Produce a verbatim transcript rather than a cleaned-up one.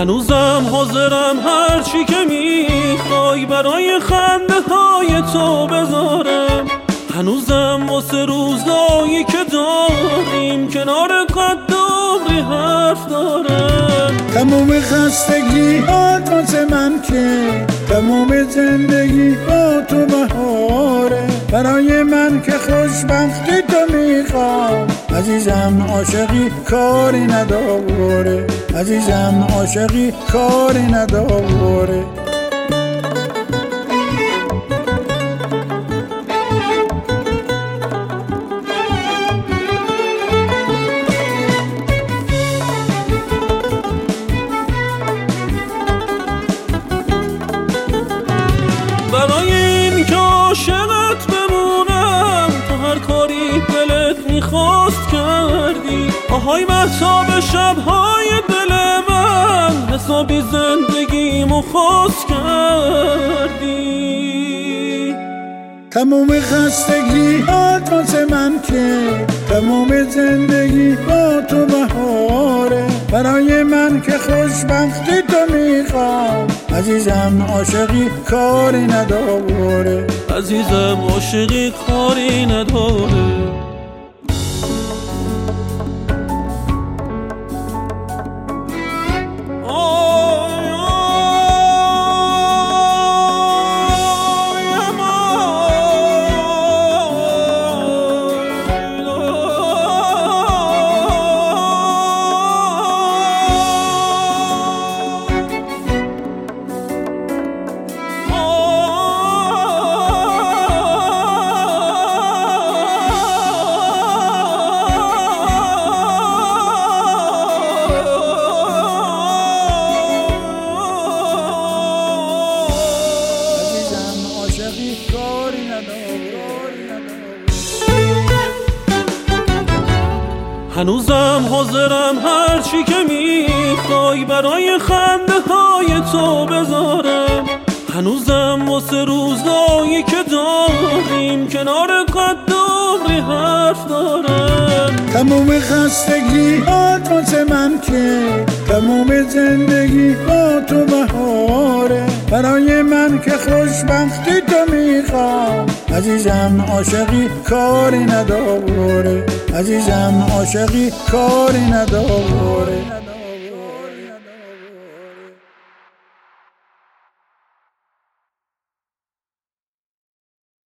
هنوزم حاضرم هر چی که میخوای برای خنده های تو بذارم. هنوزم واسه روزایی که داریم کنار قد عمری حرف دارم. تموم خستگی هات واسه من که تموم زندگی با تو بهاره. برای من که خوشبختی تو میخوام عزیزم، عاشقی کاری نداره. عزیزم عاشقی کاری نداره. برای این که عاشقت بمونم تو هر کاری دلت میخواست کردی. آهای مهتاب شبهای دل من حسابی زندگیمو خواست کردی. تموم خستگی هات واسه من که تموم زندگی با تو بهاره. برای من که خوشبختی تو میخوام عزیزم، عاشقی کاری نداره. عزیزم عاشقی کاری نداره. هنوزم حاضرم هر چی که میخوای برای خنده های تو بذارم. هنوزم واسه روزایی که داریم کنار قد عمری حرف دارم. تموم خستگی هات واسه من که تموم زندگی با تو بهاره. برای من که خوشبختی تو میخوام عزیزم، عاشقی کاری نداره. عزیزم عاشقی کاری نداره.